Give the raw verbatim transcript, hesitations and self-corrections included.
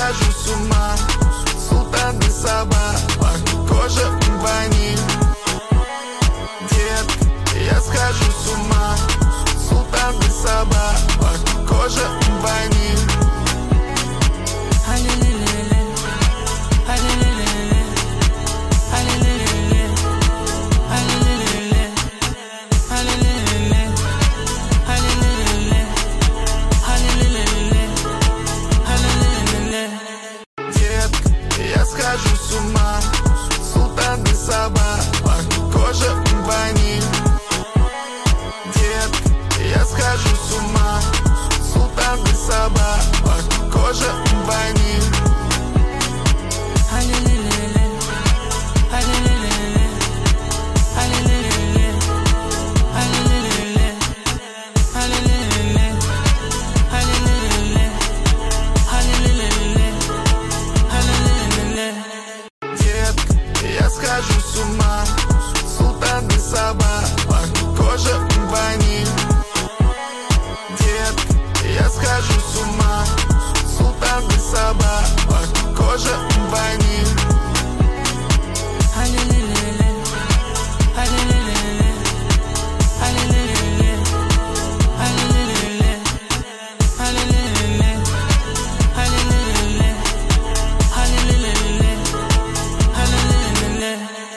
схожу с ума. Султан и Саба, пахнет кожа ваниль. Детка, я схожу с ума. Султан и Саба, пахнет кожа ваниль.